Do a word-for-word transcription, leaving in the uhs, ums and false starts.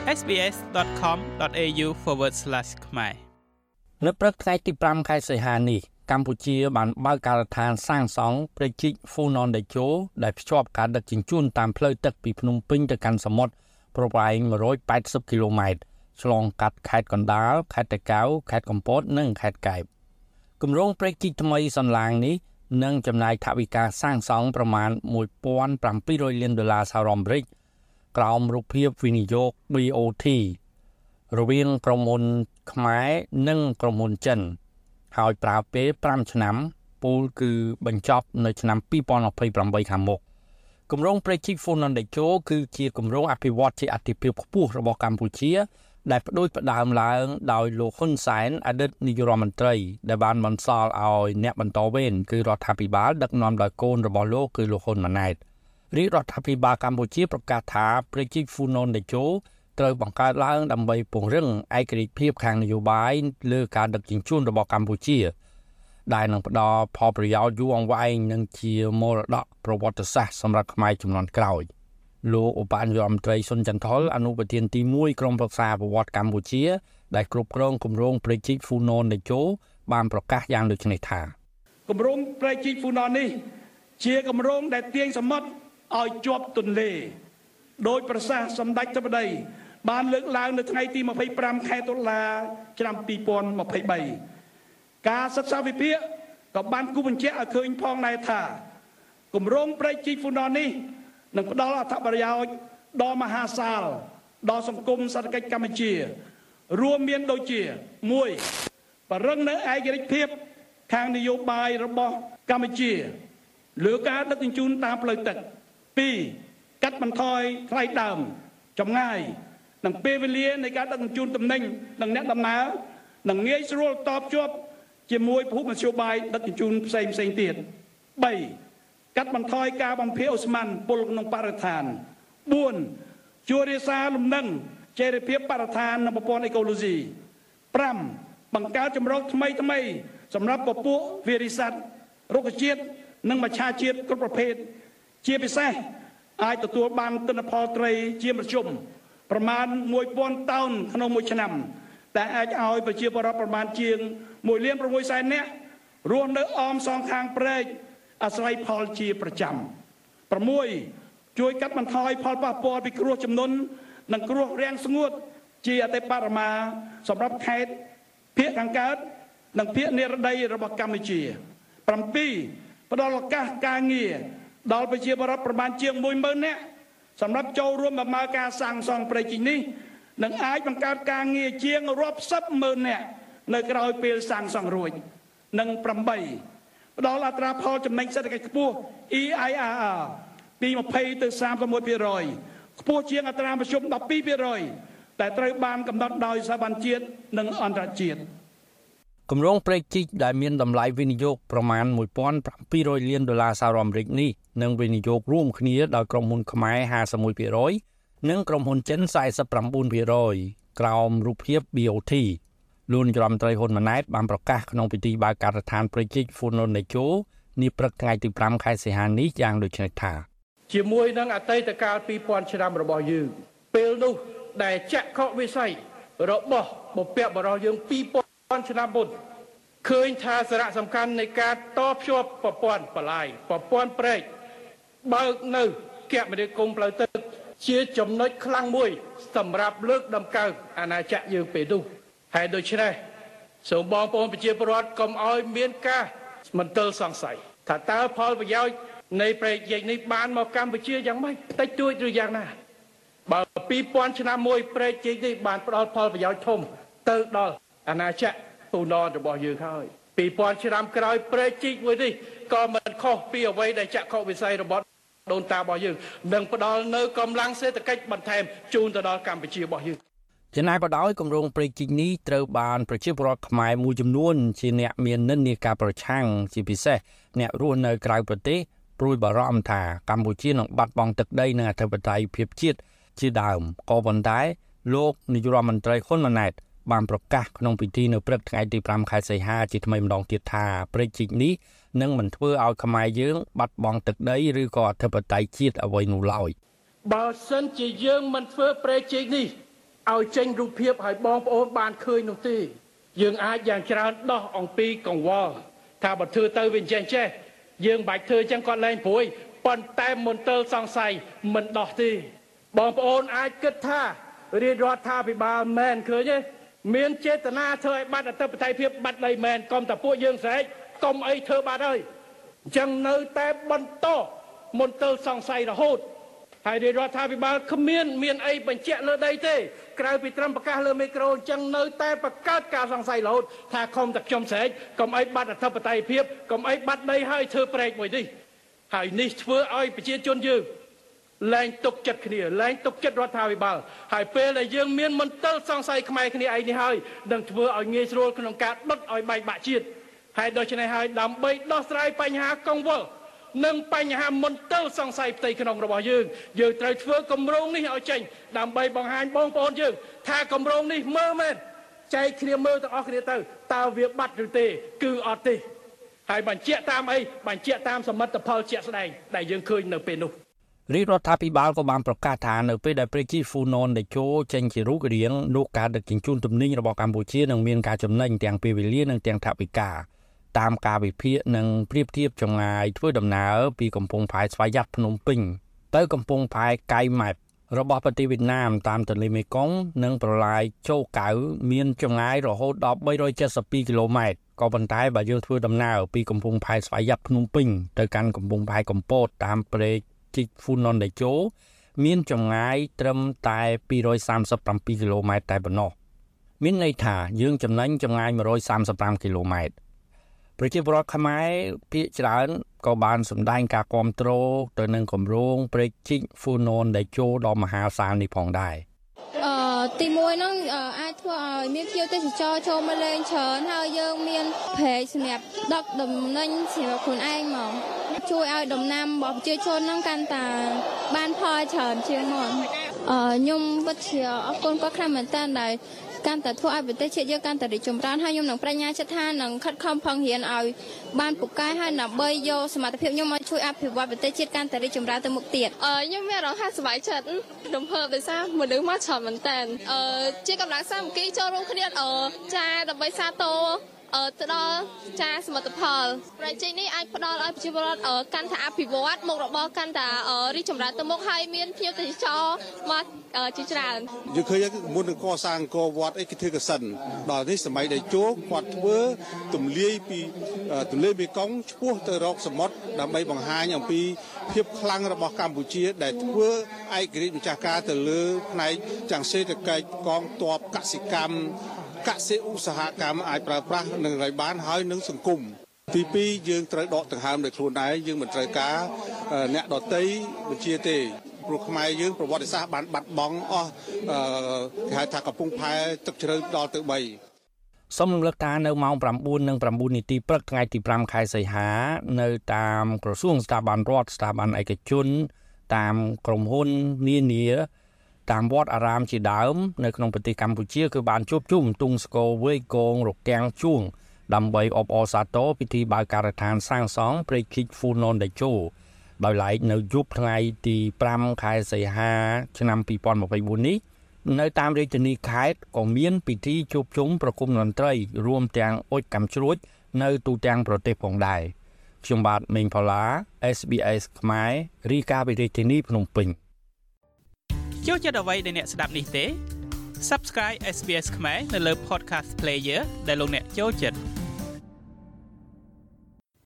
เอส บี เอส ดอท คอม ดอท เอ ยู forward slash ខ្មែរនៅព្រឹកថ្ងៃទីfiveខែសីហានេះកម្ពុជាបានបើកការដ្ឋានសាងសង់ព្រែកជីក Funan Techo ដែលភ្ជាប់ការដឹកជញ្ជូនតាមផ្លូវទឹកពីភ្នំពេញទៅកាន់សមុទ្រប្រវែងone hundred eightyគីឡូម៉ែត្រឆ្លងកាត់ខេត្តកណ្ដាលខេត្តតាកែវខេត្តកំពតនិងខេត្តកែបគម្រោងព្រែកជីកថ្មីសន្លាងនេះនឹងចំណាយថវិកាសាងសង់ប្រមាណone thousand seven hundredលានដុល្លារសហរដ្ឋអាមេរិកក្រោមរូបភាពវិនិយោគ B O T រវាងក្រុមហ៊ុនខ្មែរនិងក្រុមហ៊ុនចិនហើយប្រើពេលfiveឆ្នាំពូលគឺបញ្ចប់នៅឆ្នាំtwenty twenty-eightខាងមុខគម្រោងព្រែកជីក Funan Techo គឺជាគម្រោងអភិវឌ្ឍជាអតិភិបខ្ពស់របស់កម្ពុជាដែលផ្ដួចផ្ដើមឡើងដោយលោកហ៊ុនសែនអតីតនាយករដ្ឋមន្ត្រីដែលបានបន្សល់ឲ្យអ្នកបន្តវេនគឺរដ្ឋាភិបាលដឹកនាំដោយកូនរបស់លោកគឺលោកហ៊ុនម៉ាណែតរាជរដ្ឋាភិបាលកម្ពុជាប្រកាសថាព្រែកជីក Funan Techo ត្រូវបង្កើតឡើងដើម្បីពង្រឹងឯករាជ្យភាពខាងនយោបាយលើការដឹកជញ្ជូនរបស់កម្ពុជាដែលនឹងផ្ដល់ផលប្រយោជន៍យូរអង្វែងនិងជាមរតកប្រវត្តិសាស្ត្រសម្រាប់ខ្មែរជំនាន់ក្រោយលោកឧបនាយករដ្ឋមន្ត្រីសុនចន្ទថុលអនុប្រធានទីoneក្រុមប្រឹក្សាប្រវត្តិកម្ពុជាដែលគ្រប់គ្រងគម្រោងព្រែកជីក Funan Techo បានប្រកាសយ៉ាងដូចនេះថាគម្រោងព្រែកជីក Funan នេះជាគម្រោងដែលទាញសមុទ្រឲ្យជាប់ទន្លេដោយប្រសាសន៍សម្ដេចធិបតីបានលើកឡើងនៅថ្ងៃទីtwenty-fiveខែតុលាឆ្នាំtwenty twenty-threeការសិក្សាវិភាគក៏បានគូបញ្ជាក់ឲ្យឃើញផងដែរថាគម្រោងព្រែកជីក Funan នេះនឹងផ្ដល់អត្ថប្រយោជន៍ដ៏មហាសាលដល់សង្គមសេដ្ឋកិច្ចកម្ពុជារួមមានដូចជាoneបរឹងនៅឯករាជ្យភាពខាងនយោបាយរបស់កម្ពុជាលើការដឹកជញ្ជូនតាមផ្លូវទឹកtwoកាត់បន្ថយថ្លៃដើមចម្ងាយនិងពេលវេលានៃការដឹកជញ្ជូនទំនិញនិងអ្នកដំណើរនឹងងាយស្រួលតបជាប់ជាមួយភូមិមធ្យោបាយដឹកជញ្ជូនផ្សេងផ្សេងទៀតthreeកាត់បន្ថយការបំភាយអូស្មန်ពុលក្នុងបរិស្ថានfourជួយរក្សាលំនឹងចីរភាពបរិស្ថាននិងប្រព័ន្ធអេកូឡូស៊ីfiveបង្កើតជម្រកថ្មីថ្មីសម្រាប់ពពួកវារីស័តរុក្ខជាតិនិងមច្ឆជាតិគ្រប់ប្រភេទជាពិសេសអាចទទួលបានទិន្នផលត្រីជាមធ្យមប្រមាណone thousandតោនក្នុងមួយឆ្នាំដែលអាចឲ្យប្រជាពលរដ្ឋប្រមាណជាងoneលានsixសែននាក់រស់នៅអមសងខាងព្រែកអាស្រ័យផលជាប្រចាំsixជួយកាត់បន្ថយផលប៉ះពាល់ពីគ្រោះជំនន់និងគ្រោះរាំងស្ងួតជាអតិបរមាសម្រាប់ខេត្តភាគខាងកើតនិងភាគនិរតីរបស់កម្ពុជាsevenផ្ដល់ឱកាសការងារដល់ប្រជាពលរដ្ឋប្រមាណជាងoneម៉ឺននាក់សម្រាប់ចូលរួមបម្រើការសាងសង់ព្រែកជីកនេះនឹងអាចបង្កើតការងារជាងរាប់សិបម៉ឺននាក់នៅក្រោយពេលសាងសង់រួចនិងeightផ្ដល់អត្រាផលចំណេញសេដ្ឋកិច្ចខ្ពស់ E I R R ពីtwentyទៅthirty-oneភាគរយ ខ្ពស់ជាងអត្រាមធ្យមtwelveភាគរយ ដែលត្រូវបានកំណត់ដោយស្ថាប័នជាតិនិងអន្តរជាតិគម្រោងព្រែកជីកដែលមានតម្លៃវិនិយោគប្រមាណone thousand seven hundredលានដុល្លារសហរដ្ឋអាមេរិកនេះនឹងវិនិយោគរួមគ្នាដោយក្រុមហ៊ុនខ្មែរfifty-oneភាគរយ និងក្រុមហ៊ុនចិនforty-nineភាគរយ ក្រោមរូបភាព B O T លោកនាយរដ្ឋមន្ត្រីហ៊ុនម៉ាណែតបានប្រកាសក្នុងពិធីបើកការដ្ឋានព្រែកជីក Funan Techo នាព្រឹកថ្ងៃទីfiveខែសីហានេះយ៉ាងដូចនេះថាជាមួយនឹងអតីតកាលtwo thousandឆ្នាំរបស់យើងពេលនោះដែលចក្ខុវិស័យរបស់បុព្វបុរសយើងtwo thousandឆ្នាំមុនឃើញថាសារៈសំខាន់នៃការតភ្ជាប់ប្រព័ន្ធបលាយប្រព័ន្ធព្រែកបើកនៅគមនាគមន៍ផ្លូវទឹកជាចំណុចខ្លាំងមួយសម្រាប់លើកដំកើងអាណាចក្រយើងពេលនោះហើយដូច្នេះសូមបងប្អូនប្រជាពលរដ្ឋកុំឲ្យមានការមន្ទិលសង្ស័យថាតើផលប្រយោជន៍នៃព្រែកជីកនេះបានមកកម្ពុជាយ៉ាងម៉េចតិចតួចឬយ៉ាងណាបើtwo thousandឆ្នាំមួយព្រែកជីកនេះបានផ្ដល់ផលប្រយោជន៍ធំទៅដល់អាណាចក្រFunanរបស់យើងហើយtwo thousandឆ្នាំក្រោយព្រែកជីកមួយនេះក៏មិនខុសពីអ្វីដែលចក្ខុវិស័យរបស់ដូនតារបស់យើងនឹងផ្ដល់នៅកម្លាំងសេដ្ឋកិច្ចបន្ថែមជូនទៅដល់កម្ពុជារបស់យើងចំណាយក៏ដោយគម្រោងព្រែកជីកនេះត្រូវបានប្រជាពលរដ្ឋខ្មែរមួយចំនួនជាអ្នកមាននិន្នាការប្រឆាំងជាពិសេសអ្នករស់នៅក្រៅប្រទេសព្រួយបារម្ភថាកម្ពុជានឹងបាត់បង់ទឹកដីនិងអធិបតេយ្យភាពជាតិជាដើមក៏ប៉ុន្តែលោកនាយករដ្ឋមន្ត្រីហ៊ុនម៉ាណែតបានប្រកាសក្នុងពិធីនៅព្រឹកថ្ងៃទីfiveខែសីហាជាថ្មីម្ដងទៀតថាព្រែកជីកនេះនឹងមិនធ្វើឲ្យខ្មែរយើងបាត់បង់ទឹកដីឬក៏អធិបតេយ្យជាតិអ្វីនោះឡើយបើសិនជាយើងមិនធ្វើព្រែកជីកនេះឲ្យចេញរូបភាពឲ្យបងប្អូនបានឃើញនោះទេយើងអាចយ៉ាងច្រើនដោះអំពីកង្វល់ថាបើធ្វើទៅវាចេះចេះយើងបាច់ធ្វើចឹងគាត់លែងព្រួយប៉ុន្តែមន្ទិលសង្ស័យមិនដោះទេបងប្អូនអាចគិតថារាជរដ្ឋាភិបាលមែនឃើញទេមានចេតនាធ្វើឲ្យបាត់អធិបតេយ្យភាពបាត់ដីមែនកុំតែពួកយើងស្រែកកុំអីធ្វើបាត់ហើយអញ្ចឹងនៅតែបន្តមន្ទិលសង្ស័យរហូតហើយរាជរដ្ឋាភិបាលគ្មានមានអីបញ្ជាក់លើដីទេក្រៅពីត្រឹមប្រកាសលើមីក្រូអញ្ចឹងនៅតែបង្កើតការសង្ស័យរហូតថាខំតែខ្ញុំស្រែកកុំអីបាត់អធិបតេយ្យភាពកុំអីបាត់ដីហើយធ្វើប្រែកមួយនេះហើយនេះធ្វើឲ្យប្រជាជនយើងលែងទុកចិត្តគ្នាលែងទុកចិត្តរដ្ឋាភិបាលហើយពេលដែលយើងមានមន្ទិលសង្ស័យខ្មែរគ្នាឯនេះហើយនឹងធ្វើឲ្យងាយស្រួលក្នុងការដុតឲ្យបែកបាក់ជាតិហើយដូច្នេះហើយដើម្បីដោះស្រាយបញ្ហាកង្វល់និងបញ្ហាមន្ទិលសង្ស័យផ្ទៃក្នុងរបស់យើងយើងត្រូវធ្វើគម្រោងនេះឲ្យចេញដើម្បីបង្ហាញបងប្អូនយើងថាគម្រោងនេះមើលមែនចែកគ្នាមើលទាំងអស់គ្នាទៅតើវាបាត់ឬទេគឺអត់ទេហើយបញ្ជាក់តាមអីបញ្ជាក់តាមសមិទ្ធផលជាក់ស្ដែងដែលយើងឃើញនៅពេលនោះរាជរដ្ឋាភិបាលក៏បានប្រកាសថានៅពេលដែលព្រះជីហ្វូណនតេជោចេញជារូបរាងនោះការដឹកជញ្ជូនទំនិញរបស់កម្ពុជានឹងមានការចំណេញទាំងពេលវេលានិងទាំងថវិកាតាមការវិភាគនិងប្រៀបធៀបចម្ងាយធ្វើដំណើរពីកំពង់ផែស្វយ័តភ្នំពេញទៅកំពង់ផែកៃម៉ែបរបស់ប្រទេសវៀតណាមតាមទន្លេមេគង្គនិងប្រឡាយចូលកៅមានចម្ងាយរហូតដល់បីរយចិតសិបពីរគីឡូម៉ែត្រក៏ប៉ុន្តែបើយើងធ្វើដំណើរពីកំពង់ផែស្វយ័តភ្នំពេញទៅកាន់កំពង់ផែកំពតតាមព្រែកជីហ្វូណនតេជោមានចម្ងាយត្រឹមតែពីររយសាមសិបប្រាំពីរគីឡូម៉ែត្រតែប៉ុណ្ណោះមានន័យថាយើងចំណេញចម្ងាយមួយរយសាមសិបប្រាំគីឡូម៉ែត្រប្រជាពលរដ្ឋខ្មែរភាគច្រើនក៏បានសម្ដែងការគាំទ្រទៅនឹងគម្រោងព្រែកជីហ្វូណនតេជោដ៏មហាសាលនេះផងដែរអឺទីមួយហ្នឹងអាចធ្វើឲ្យមានភ្ញៀវទេសចរចូលមកលេងច្រើនហើយយើងមានព្រែកសម្រាប់ដឹកដំណេញសម្រាប់ខ្លួនឯងមកជួយឲ្យដំណាំរបស់ប្រជាជនហ្នឹងកាន់តែបានផលច្រើនជាងមុនអឺខ្ញុំពិតជាអរគុណគាត់ខ្លាំងមែនតើដែលកាន់តែធ្វើឲ្យប្រទេសជាតិយើងកាន់តែរីកចម្រើនហើយខ្ញុំនឹងប្រាជ្ញាចិត្តថានឹងខិតខំប្រឹងរៀនឲ្យបានពូកែហើយដើម្បីយកសមត្ថភាពខ្ញុំមកជួយអភិវឌ្ឍប្រទេសជាតិកាន់តែរីកចម្រើនទៅមុខទៀតអឺខ្ញុំមានអារម្មណ៍ថាសប្បាយចិត្តរំភើបដោយសារមនុស្សមកច្រើនមែនតើអឺជាកម្លាំងសាមគ្គីចូលរួមគ្នាអឺចាដើម្បីសាទរអឺទៅដល់ចាសមិទ្ធផលប្រជែងនេះអាចផ្ដល់ឲ្យប្រជាពលរដ្ឋកាន់តែអភិវឌ្ឍមុខរបរកាន់តែរីកចម្រើនទៅមុខហើយមានភ្ញៀវទេសចរមកជាច្រើនយើងឃើញមុននឹងកសាងអង្គរវត្តអីគេធ្វើកសិនដល់នេះសម័យដែលជួគាត់ធ្វើទម្លាយពីទន្លេមេគង្គឆ្ពោះទៅរកសមុទ្រដើម្បីបង្ហាញអំពីភាពខ្លាំងរបស់កម្ពុជាដែលធ្វើឯករាជ្យម្ចាស់ការទៅលើផ្នែកទាំងសេដ្ឋកិច្ចកងទ័ពកសិកម្មកសិឧស្សាហកម្មអាចប្រើប្រាស់នឹងរៃបានហើយនឹងសង្គមទីពីរយើងត្រូវដកដង្ហើមដោយខ្លួនឯងយើងមិនត្រូវការអ្នកដទៃបញ្ជាទេព្រោះខ្មែរយើងប្រវត្តិសាស្ត្របានបាត់បង់អស់គេហៅថាកំពង់ផែទឹកជ្រៅដល់ទៅបីសូមរំលឹកថានៅម៉ោង ប្រាំបួន និងប្រាំបួន នាទីព្រឹកថ្ងៃទីប្រាំខែសីហានៅតាមក្រសួងស្ថាប័នរដ្ឋស្ថាប័នឯកជនតាមក្រុមហ៊ុននានាតាមវត្តអារាមជាដើមនៅក្នុងប្រទេសកម្ពុជាគឺបានជួបជុំទង់ស្គរវេកងរទាំងជួងដើម្បីអបអរសាទរពិធីបើកការដ្ឋានសាងសង់ព្រែកជីហ្វូណនតេជោដោយឡែកនៅយប់ថ្ងៃទីប្រាំខែសីហាឆ្នាំពីរពាន់ម្ភៃបួននេះនៅតាមរាជធានីខេត្តក៏មានពិធីជួបជុំប្រគំតន្ត្រីរួមទាំងអុជកាំជ្រួចនៅទូទាំងប្រទេសផងដែរខ្ញុំបាទមេងផល្លា เอส บี เอส ខ្មែររាយការណ៍ពីរាជធានីភ្នំពេញចូលចិត្តអ្វីដែលអ្នកស្ដាប់នេះទេ Subscribe เอส บี เอส ខ្មែរនៅលើ Podcast Player ដែលលោកអ្នកចូលចិត្ត